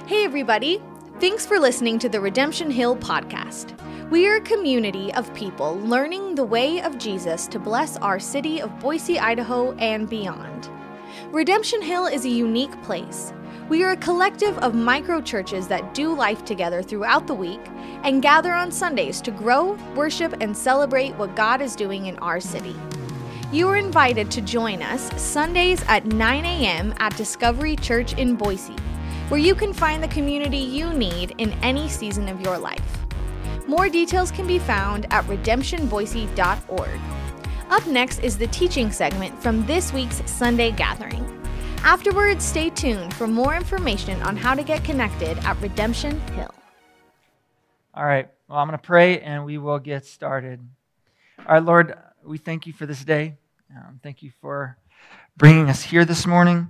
Hey everybody! Thanks for listening to the Redemption Hill podcast. We are a community of people learning the way of Jesus to bless our city of Boise, Idaho, and beyond. Redemption Hill is a unique place. We are a collective of micro-churches that do life together throughout the week and gather on Sundays to grow, worship, and celebrate what God is doing in our city. You are invited to join us Sundays at 9 a.m. at Discovery Church in Boise, where you can find the community you need in any season of your life. More details can be found at redemptionboise.org. Up next is the teaching segment from this week's Sunday gathering. Afterwards, stay tuned for more information on how to get connected at Redemption Hill. All right, well, I'm going to pray and we will get started. All right, Lord, we thank you for this day. Thank you for bringing us here this morning.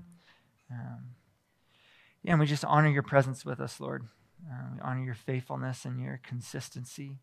And we just honor your presence with us, Lord. We honor your faithfulness and your consistency.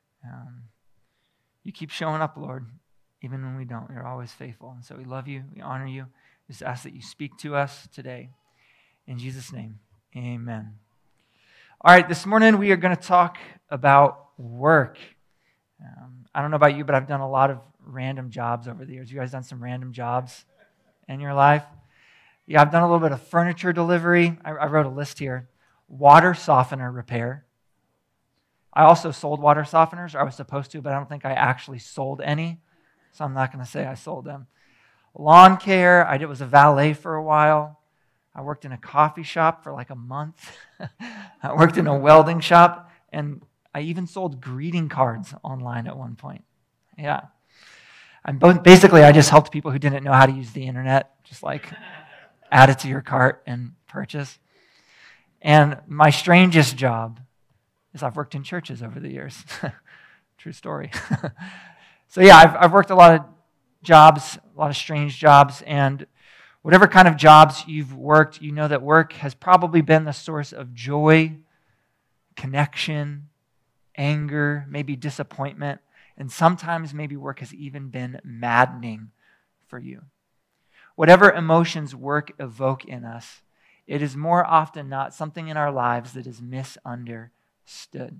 You keep showing up, Lord, even when we don't. You're always faithful. And so we love you. We honor you. Just ask that you speak to us today. In Jesus' name, amen. All right, this morning we are going to talk about work. I don't know about you, but I've done a lot of random jobs over the years. You guys done some random jobs in your life? Yeah, I've done a little bit of furniture delivery. I wrote a list here. Water softener repair. I also sold water softeners, or I was supposed to, but I don't think I actually sold any, so I'm not going to say I sold them. Lawn care. I was a valet for a while. I worked in a coffee shop for like a month. I worked in a welding shop, and I even sold greeting cards online at one point. Yeah. Basically, I just helped people who didn't know how to use the internet, just like add it to your cart and purchase. And my strangest job is I've worked in churches over the years. True story. So yeah, I've worked a lot of jobs, a lot of strange jobs, and whatever kind of jobs you've worked, you know that work has probably been the source of joy, connection, anger, maybe disappointment, and sometimes maybe work has even been maddening for you. Whatever emotions work evoke in us, it is more often not something in our lives that is misunderstood.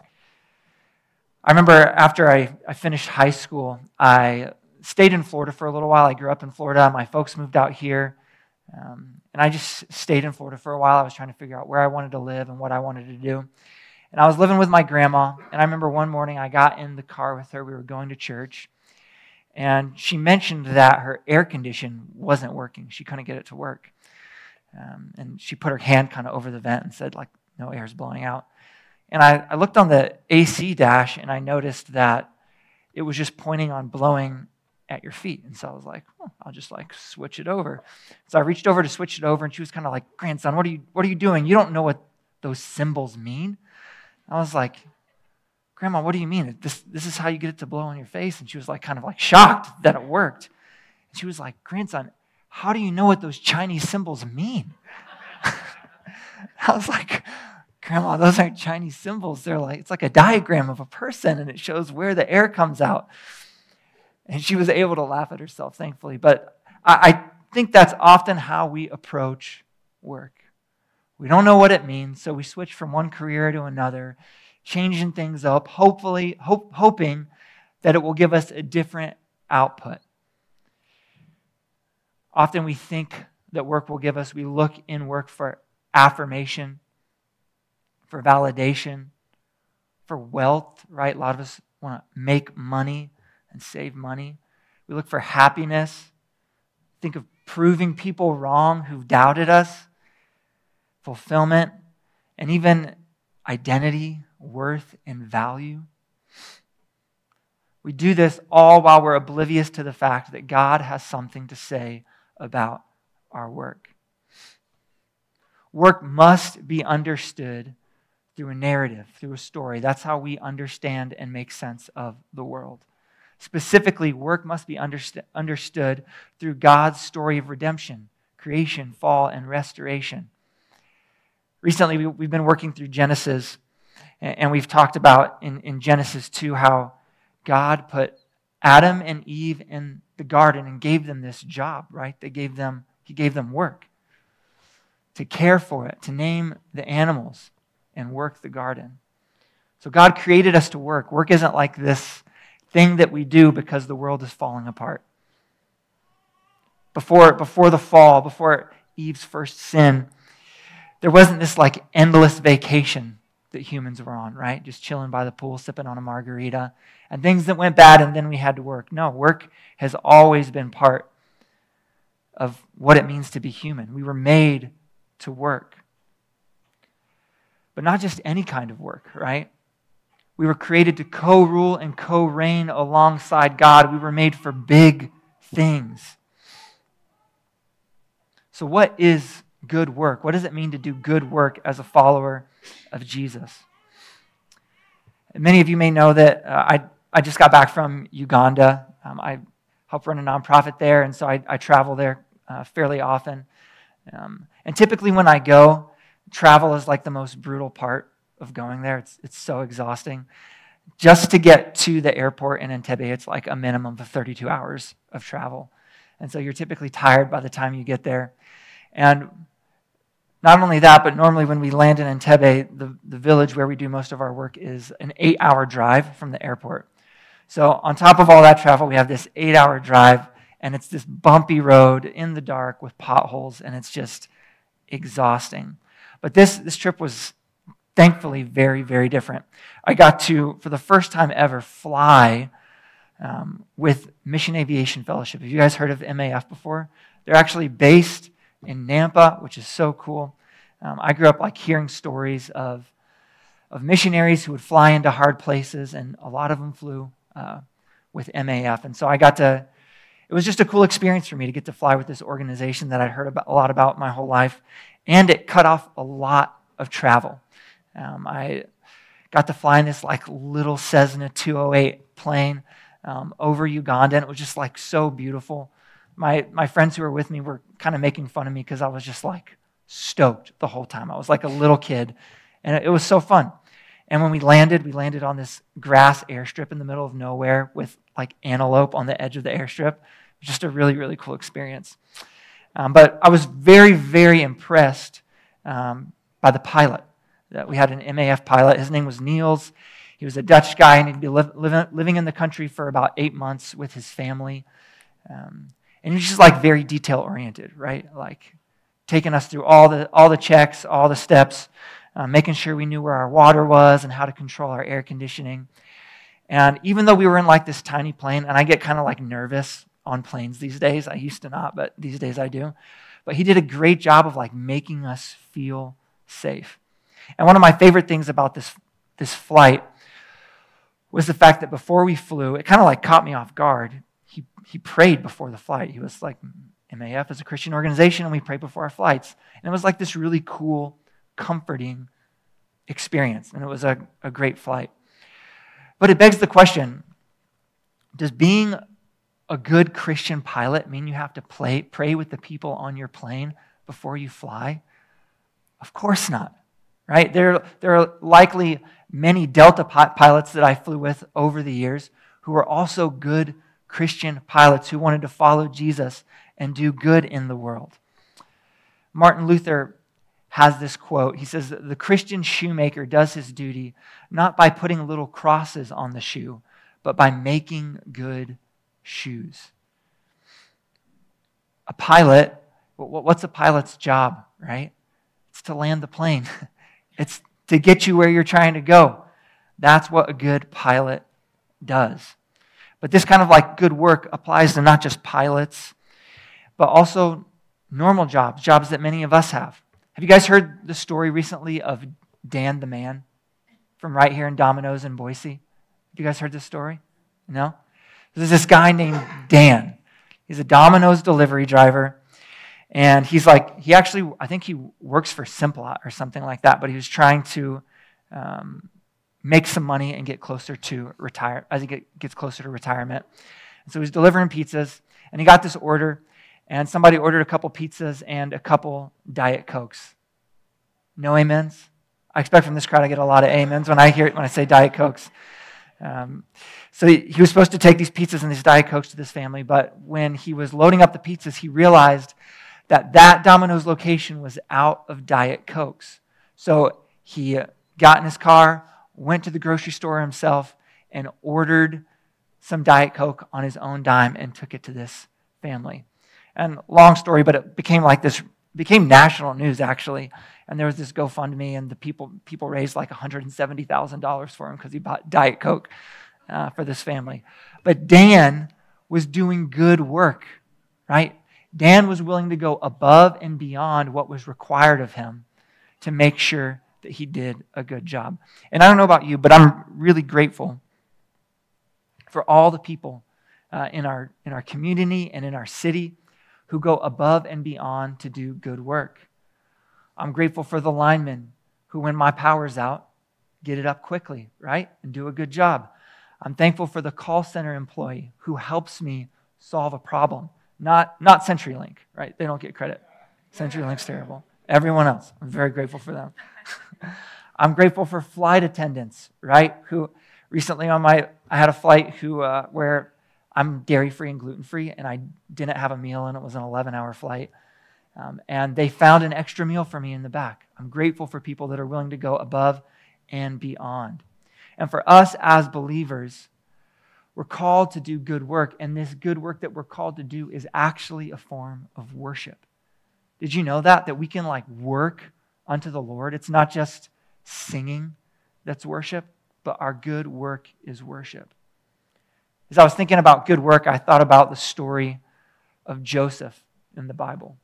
I remember after I finished high school, I stayed in Florida for a little while. I grew up in Florida. My folks moved out here, and I just stayed in Florida for a while. I was trying to figure out where I wanted to live and what I wanted to do. And I was living with my grandma, and I remember one morning I got in the car with her. We were going to church, and she mentioned that her air condition wasn't working. She couldn't get it to work. And she put her hand kind of over the vent and said, like, no air's blowing out. And I looked on the AC dash, and I noticed that it was just pointing on blowing at your feet. And so I was like, I'll just like switch it over. So I reached over to switch it over, and she was kind of like, grandson, what are you doing? You don't know what those symbols mean. I was like, Grandma, what do you mean? This is how you get it to blow on your face? And she was like kind of like shocked that it worked. And she was like, grandson, how do you know what those Chinese symbols mean? I was like, Grandma, those aren't Chinese symbols. It's like a diagram of a person, and it shows where the air comes out. And she was able to laugh at herself, thankfully. But I think that's often how we approach work. We don't know what it means, so we switch from one career to another, changing things up, hoping that it will give us a different output. Often we think that work will give us, we look in work for affirmation, for validation, for wealth, right? A lot of us want to make money and save money. We look for happiness, think of proving people wrong who've doubted us, fulfillment, and even identity, worth, and value. We do this all while we're oblivious to the fact that God has something to say about our work. Work must be understood through a narrative, through a story. That's how we understand and make sense of the world. Specifically, work must be understood through God's story of redemption, creation, fall, and restoration. Recently, we've been working through Genesis, and we've talked about in Genesis 2 how God put Adam and Eve in the garden and gave them this job, right? He gave them work. to care for it, to name the animals, and work the garden. So God created us to work. Work isn't like this thing that we do because the world is falling apart. Before the fall, before Eve's first sin, there wasn't this like endless vacation that humans were on, right? Just chilling by the pool, sipping on a margarita, and things that went bad and then we had to work. No, work has always been part of what it means to be human. We were made to work. But not just any kind of work, right? We were created to co-rule and co-reign alongside God. We were made for big things. So what is good work? What does it mean to do good work as a follower of Jesus? And many of you may know that I just got back from Uganda. I help run a nonprofit there, and so I travel there fairly often. And typically when I go, travel is like the most brutal part of going there. It's so exhausting. Just to get to the airport in Entebbe, it's like a minimum of 32 hours of travel. And so you're typically tired by the time you get there. And not only that, but normally when we land in Entebbe, the village where we do most of our work is an 8-hour drive from the airport. So on top of all that travel, we have this 8-hour drive, and it's this bumpy road in the dark with potholes, and it's just exhausting. But this trip was thankfully very, very different. I got to, for the first time ever, fly with Mission Aviation Fellowship. Have you guys heard of MAF before? They're actually based in Nampa, which is so cool. I grew up like hearing stories of missionaries who would fly into hard places, and a lot of them flew with MAF. And so it was just a cool experience for me to get to fly with this organization that I'd heard a lot about my whole life, and it cut off a lot of travel. I got to fly in this like little Cessna 208 plane over Uganda, and it was just like so beautiful. My friends who were with me were kind of making fun of me because I was just like stoked the whole time. I was like a little kid, and it was so fun. And when we landed on this grass airstrip in the middle of nowhere with like antelope on the edge of the airstrip. It was just a really, really cool experience. But I was very, very impressed by the pilot. That we had an MAF pilot. His name was Niels. He was a Dutch guy, and he'd be living in the country for about 8 months with his family. And he was just like very detail-oriented, right? Like taking us through all the checks, all the steps, making sure we knew where our water was and how to control our air conditioning. And even though we were in like this tiny plane, and I get kind of like nervous on planes these days. I used to not, but these days I do. But he did a great job of like making us feel safe. And one of my favorite things about this flight was the fact that before we flew, it kind of like caught me off guard. He prayed before the flight. He was like, MAF is a Christian organization, and we pray before our flights. And it was like this really cool, comforting experience. And it was a great flight. But it begs the question, does being a good Christian pilot mean you have to pray with the people on your plane before you fly? Of course not, right? There are likely many Delta pilots that I flew with over the years who are also good Christian pilots who wanted to follow Jesus and do good in the world. Martin Luther has this quote. He says, "The Christian shoemaker does his duty not by putting little crosses on the shoe, but by making good shoes." A pilot, what's a pilot's job, right? It's to land the plane. It's to get you where you're trying to go. That's what a good pilot does. But this kind of like good work applies to not just pilots, but also normal jobs that many of us have. Have you guys heard the story recently of Dan the Man from right here in Domino's in Boise? Have you guys heard this story? No? There's this guy named Dan. He's a Domino's delivery driver. And he's like, I think he works for Simplot or something like that, but he was trying to make some money and get closer to retire as he gets closer to retirement. And so he's delivering pizzas, and he got this order, and somebody ordered a couple pizzas and a couple Diet Cokes. No amens? I expect from this crowd I get a lot of amens when I say Diet Cokes. So he was supposed to take these pizzas and these Diet Cokes to this family, but when he was loading up the pizzas, he realized that Domino's location was out of Diet Cokes. So he got in his car, went to the grocery store himself, and ordered some Diet Coke on his own dime and took it to this family. And long story, but it became national news actually. And there was this GoFundMe, and the people raised like $170,000 for him because he bought Diet Coke for this family. But Dan was doing good work, right? Dan was willing to go above and beyond what was required of him to make sure that he did a good job. And I don't know about you, but I'm really grateful for all the people in our community and in our city who go above and beyond to do good work. I'm grateful for the linemen who, when my power's out, get it up quickly, right? And do a good job. I'm thankful for the call center employee who helps me solve a problem. Not CenturyLink, right? They don't get credit. CenturyLink's terrible. Everyone else, I'm very grateful for them. I'm grateful for flight attendants, right? Who recently I had a flight where I'm dairy-free and gluten-free, and I didn't have a meal, and it was an 11-hour flight. And they found an extra meal for me in the back. I'm grateful for people that are willing to go above and beyond. And for us as believers, we're called to do good work, and this good work that we're called to do is actually a form of worship. Did you know that we can work unto the Lord? It's not just singing that's worship, but our good work is worship. As I was thinking about good work, I thought about the story of Joseph in the Bible.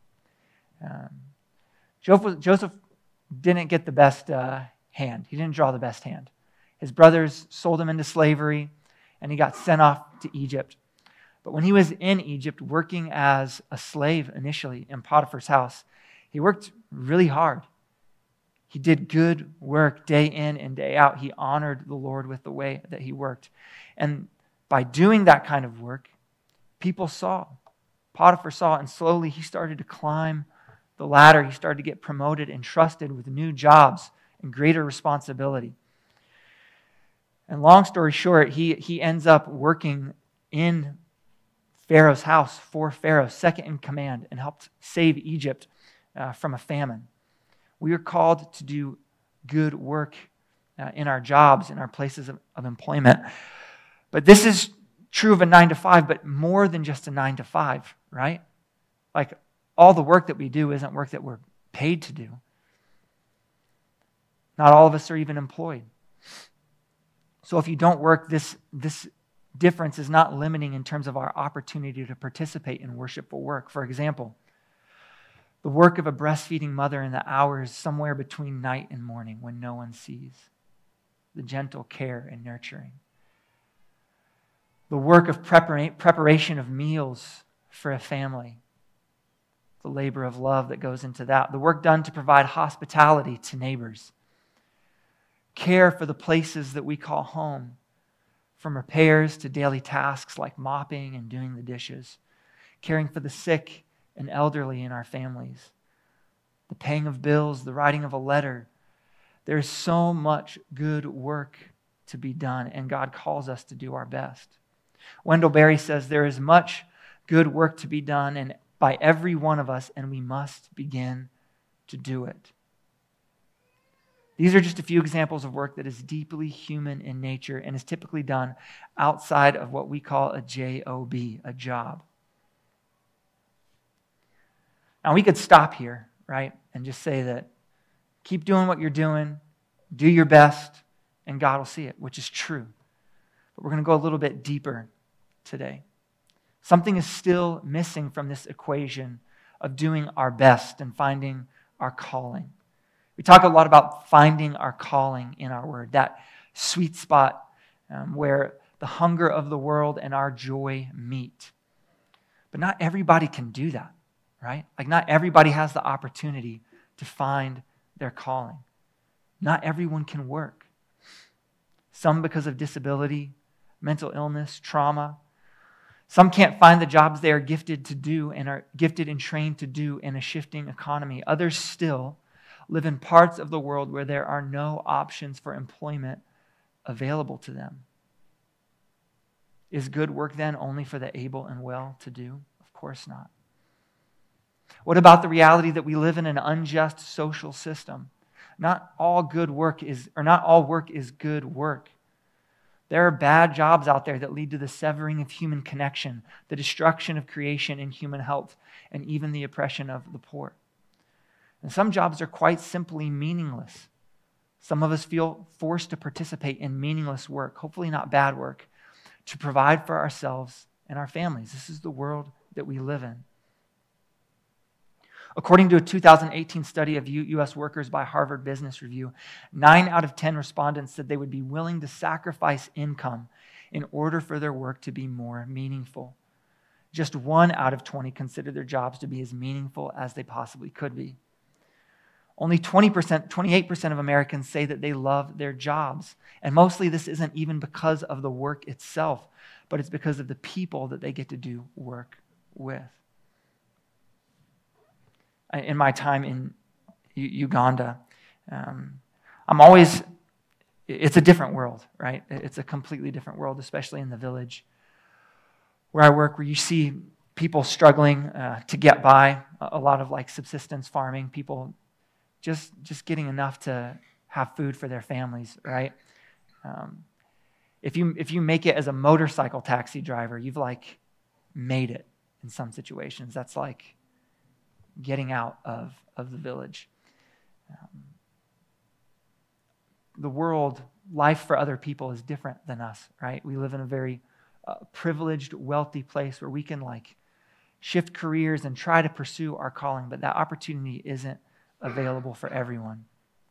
Joseph didn't get the best hand. He didn't draw the best hand. His brothers sold him into slavery, and he got sent off to Egypt. But when he was in Egypt working as a slave initially in Potiphar's house, he worked really hard. He did good work day in and day out. He honored the Lord with the way that he worked. And by doing that kind of work, people saw. Potiphar saw, and slowly he started to climb the ladder. He started to get promoted and trusted with new jobs and greater responsibility. And long story short, he ends up working in Pharaoh's house for Pharaoh, second in command, and helped save Egypt from a famine. We are called to do good work in our jobs, in our places of employment. But this is true of a 9-to-5, but more than just a 9-to-5, right? All the work that we do isn't work that we're paid to do. Not all of us are even employed. So if you don't work, this difference is not limiting in terms of our opportunity to participate in worshipful work. For example, the work of a breastfeeding mother in the hours somewhere between night and morning when no one sees. The gentle care and nurturing. The work of preparation of meals for a family. The labor of love that goes into that. The work done to provide hospitality to neighbors. Care for the places that we call home, from repairs to daily tasks like mopping and doing the dishes, caring for the sick and elderly in our families, the paying of bills, the writing of a letter. There's so much good work to be done, and God calls us to do our best. Wendell Berry says there is much good work to be done and by every one of us, and we must begin to do it. These are just a few examples of work that is deeply human in nature and is typically done outside of what we call a job, a job. Now, we could stop here, right, and just say that keep doing what you're doing, do your best, and God will see it, which is true. But we're going to go a little bit deeper today. Something is still missing from this equation of doing our best and finding our calling. We talk a lot about finding our calling in our word, that sweet spot where the hunger of the world and our joy meet. But not everybody can do that, right? Not everybody has the opportunity to find their calling. Not everyone can work. Some because of disability, mental illness, trauma. Some can't find the jobs they are gifted to do and are gifted and trained to do in a shifting economy. Others still live in parts of the world where there are no options for employment available to them. Is good work then only for the able and well to do? Of course not. What about the reality that we live in an unjust social system? Not all work is good work. There are bad jobs out there that lead to the severing of human connection, the destruction of creation and human health, and even the oppression of the poor. And some jobs are quite simply meaningless. Some of us feel forced to participate in meaningless work, hopefully not bad work, to provide for ourselves and our families. This is the world that we live in. According to a 2018 study of U.S. workers by Harvard Business Review, 9 out of 10 respondents said they would be willing to sacrifice income in order for their work to be more meaningful. Just 1 out of 20 considered their jobs to be as meaningful as they possibly could be. Only 28% of Americans say that they love their jobs. And mostly this isn't even because of the work itself, but it's because of the people that they get to do work with. In my time in Uganda, it's a different world, right? It's a completely different world, especially in the village where I work, where you see people struggling to get by, a lot of like subsistence farming, people just getting enough to have food for their families, right? If you make it as a motorcycle taxi driver, you've like made it in some situations. That's like getting out of the village. The world, life for other people is different than us, right? We live in a very privileged, wealthy place where we can like shift careers and try to pursue our calling, but that opportunity isn't available for everyone.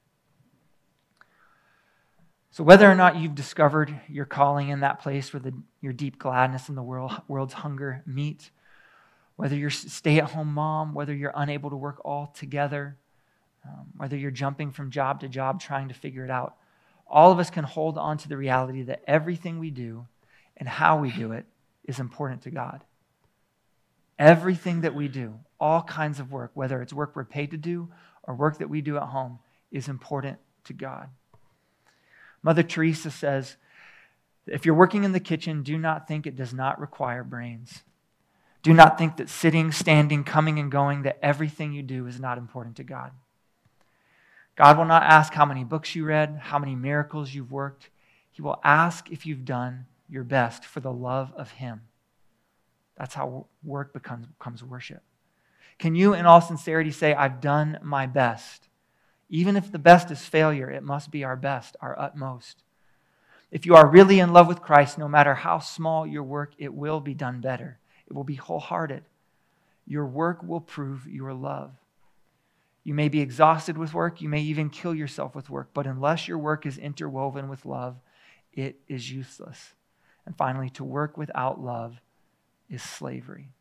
So whether or not you've discovered your calling in that place where your deep gladness and the world's hunger meet, whether you're a stay-at-home mom, whether you're unable to work altogether, whether you're jumping from job to job trying to figure it out, all of us can hold on to the reality that everything we do and how we do it is important to God. Everything that we do, all kinds of work, whether it's work we're paid to do or work that we do at home, is important to God. Mother Teresa says, if you're working in the kitchen, do not think it does not require brains. Do not think that sitting, standing, coming and going, that everything you do is not important to God. God will not ask how many books you read, how many miracles you've worked. He will ask if you've done your best for the love of Him. That's how work becomes worship. Can you, in all sincerity, say, I've done my best? Even if the best is failure, it must be our best, our utmost. If you are really in love with Christ, no matter how small your work, it will be done better. It will be wholehearted. Your work will prove your love. You may be exhausted with work. You may even kill yourself with work. But unless your work is interwoven with love, it is useless. And finally, to work without love is slavery.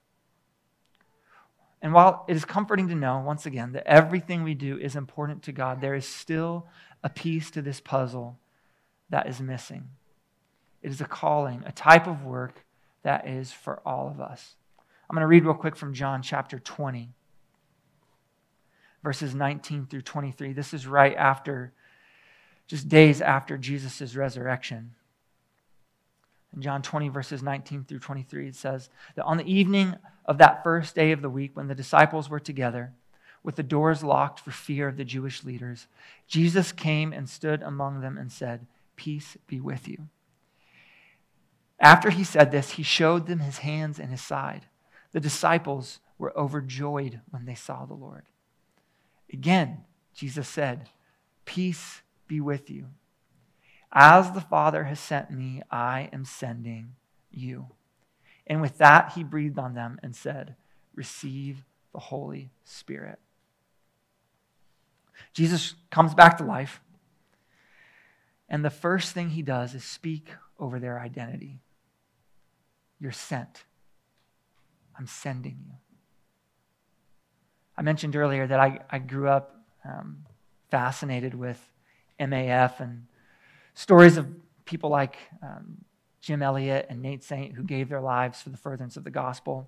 And while it is comforting to know, once again, that everything we do is important to God, there is still a piece to this puzzle that is missing. It is a calling, a type of work that is for all of us. I'm going to read real quick from John chapter 20, verses 19 through 23. This is right after, just days after Jesus' resurrection. In John 20, verses 19 through 23, it says that on the evening of that first day of the week, when the disciples were together, with the doors locked for fear of the Jewish leaders, Jesus came and stood among them and said, "Peace be with you." After he said this, he showed them his hands and his side. The disciples were overjoyed when they saw the Lord. Again, Jesus said, "Peace be with you. As the Father has sent me, I am sending you." And with that, he breathed on them and said, "Receive the Holy Spirit." Jesus comes back to life, and the first thing he does is speak over their identity. You're sent. I'm sending you. I mentioned earlier that I grew up fascinated with MAF and stories of people like Jim Elliot and Nate Saint who gave their lives for the furtherance of the gospel.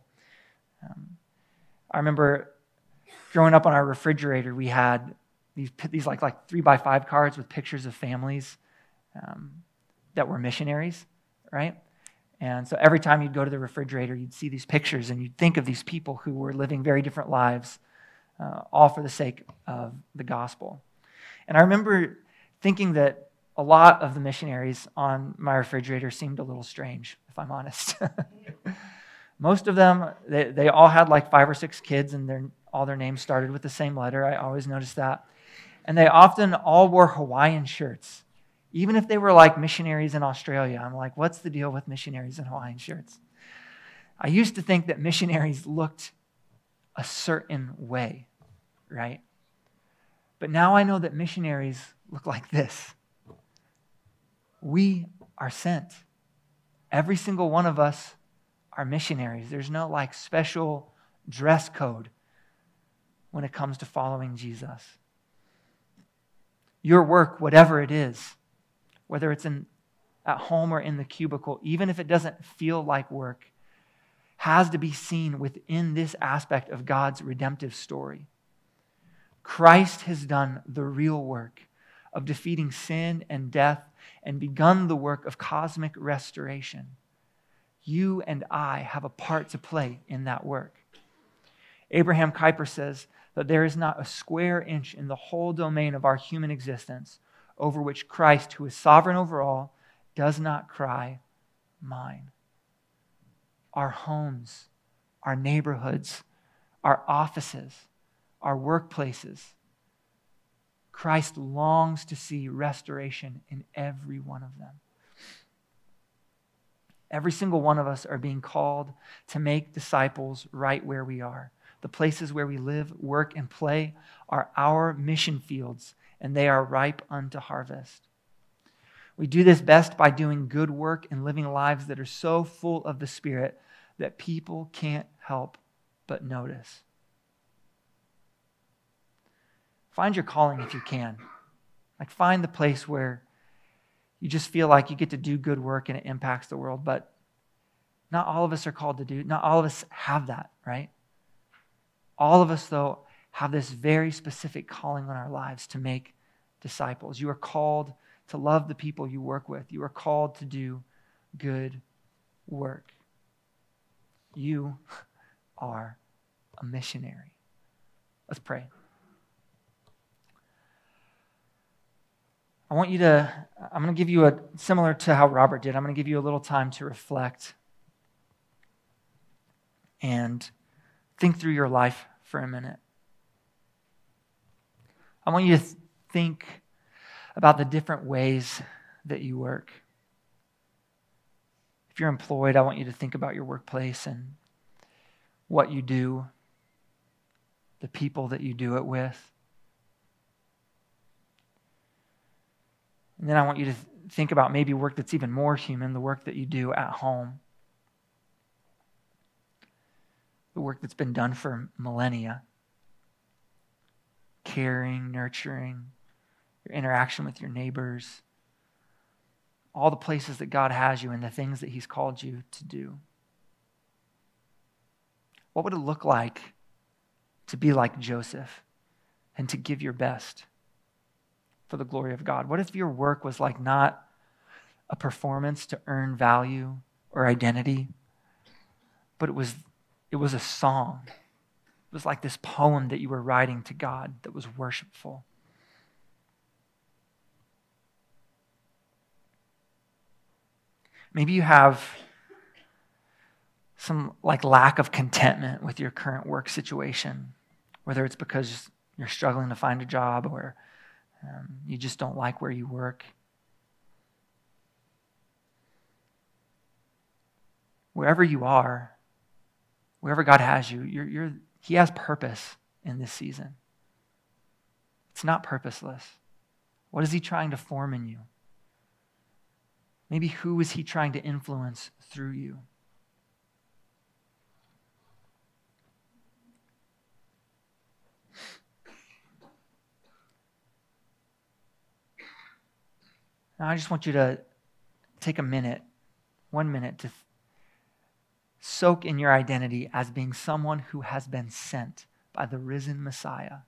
I remember growing up on our refrigerator, we had these like 3x5 cards with pictures of families that were missionaries, right? And so every time you'd go to the refrigerator, you'd see these pictures and you'd think of these people who were living very different lives, all for the sake of the gospel. And I remember thinking that a lot of the missionaries on my refrigerator seemed a little strange, if I'm honest. Most of them, they all had like 5 or 6 kids, and all their names started with the same letter. I always noticed that. And they often all wore Hawaiian shirts. Even if they were like missionaries in Australia, I'm like, what's the deal with missionaries in Hawaiian shirts? I used to think that missionaries looked a certain way, right? But now I know that missionaries look like this. We are sent. Every single one of us are missionaries. There's no like special dress code when it comes to following Jesus. Your work, whatever it is, whether it's at home or in the cubicle, even if it doesn't feel like work, has to be seen within this aspect of God's redemptive story. Christ has done the real work of defeating sin and death and begun the work of cosmic restoration. You and I have a part to play in that work. Abraham Kuyper says that there is not a square inch in the whole domain of our human existence over which Christ, who is sovereign over all, does not cry, mine. Our homes, our neighborhoods, our offices, our workplaces. Christ longs to see restoration in every one of them. Every single one of us are being called to make disciples right where we are. The places where we live, work, and play are our mission fields, and they are ripe unto harvest. We do this best by doing good work and living lives that are so full of the Spirit that people can't help but notice. Find your calling if you can. Like, find the place where you just feel like you get to do good work and it impacts the world, but not all of us are called to do. Not all of us have that, right? All of us, though, have this very specific calling on our lives to make disciples. You are called to love the people you work with. You are called to do good work. You are a missionary. Let's pray. I'm going to give you similar to how Robert did, I'm going to give you a little time to reflect and think through your life for a minute. I want you to think about the different ways that you work. If you're employed, I want you to think about your workplace and what you do, the people that you do it with. And then I want you to think about maybe work that's even more human, the work that you do at home. The work that's been done for millennia. Caring, nurturing, your interaction with your neighbors. All the places that God has you and the things that He's called you to do. What would it look like to be like Joseph and to give your best for the glory of God? What if your work was like not a performance to earn value or identity, but it was a song. It was like this poem that you were writing to God that was worshipful. Maybe you have some like lack of contentment with your current work situation, whether it's because you're struggling to find a job or you just don't like where you work. Wherever you are, wherever God has you, He has purpose in this season. It's not purposeless. What is He trying to form in you? Maybe who is He trying to influence through you? Now I just want you to take 1 minute to soak in your identity as being someone who has been sent by the risen Messiah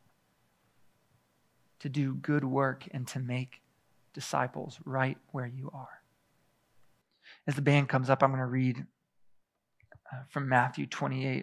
to do good work and to make disciples right where you are. As the band comes up, I'm going to read from Matthew 28.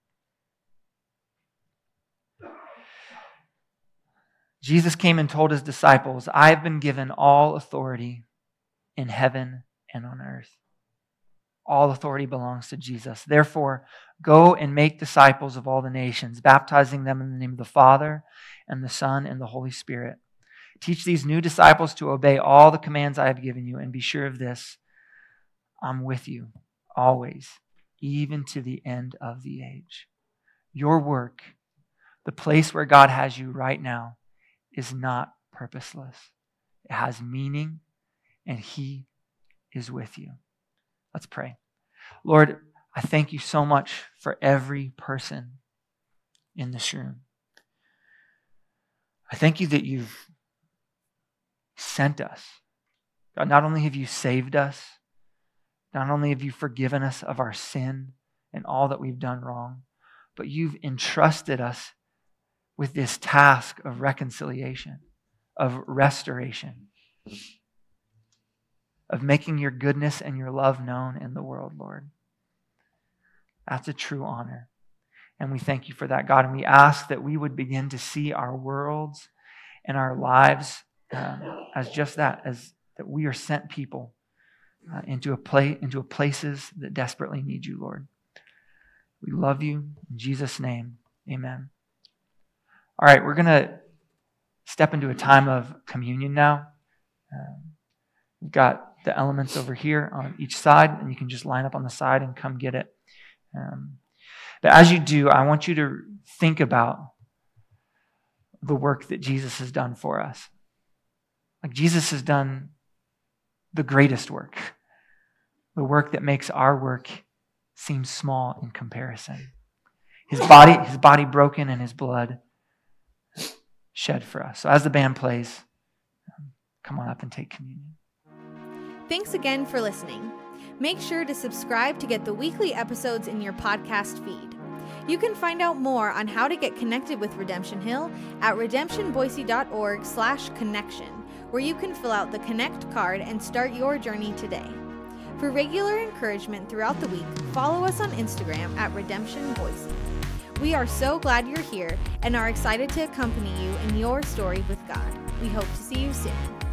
Jesus came and told his disciples, I have been given all authority in heaven and on earth. All authority belongs to Jesus. Therefore, go and make disciples of all the nations, baptizing them in the name of the Father and the Son and the Holy Spirit. Teach these new disciples to obey all the commands I have given you, and be sure of this, I'm with you always, even to the end of the age. Your work, the place where God has you right now, is not purposeless. It has meaning, and He is with you. Let's pray. Lord, I thank you so much for every person in this room. I thank you that you've sent us. God, not only have you saved us, not only have you forgiven us of our sin and all that we've done wrong, but you've entrusted us with this task of reconciliation, of restoration, of making your goodness and your love known in the world, Lord. That's a true honor. And we thank you for that, God. And we ask that we would begin to see our worlds and our lives as just that, as that we are sent people into places that desperately need you, Lord. We love you. In Jesus' name, amen. All right, we're going to step into a time of communion now. We've got the elements over here on each side, and you can just line up on the side and come get it. But as you do, I want you to think about the work that Jesus has done for us. Like Jesus has done the greatest work, the work that makes our work seem small in comparison. His body broken and his blood shed for us. So as the band plays, come on up and take communion. Thanks again for listening. Make sure to subscribe to get the weekly episodes in your podcast feed. You can find out more on how to get connected with Redemption Hill at redemptionboise.org/connection, where you can fill out the Connect card and start your journey today. For regular encouragement throughout the week, follow us on Instagram at Redemption Boise. We are so glad you're here and are excited to accompany you in your story with God. We hope to see you soon.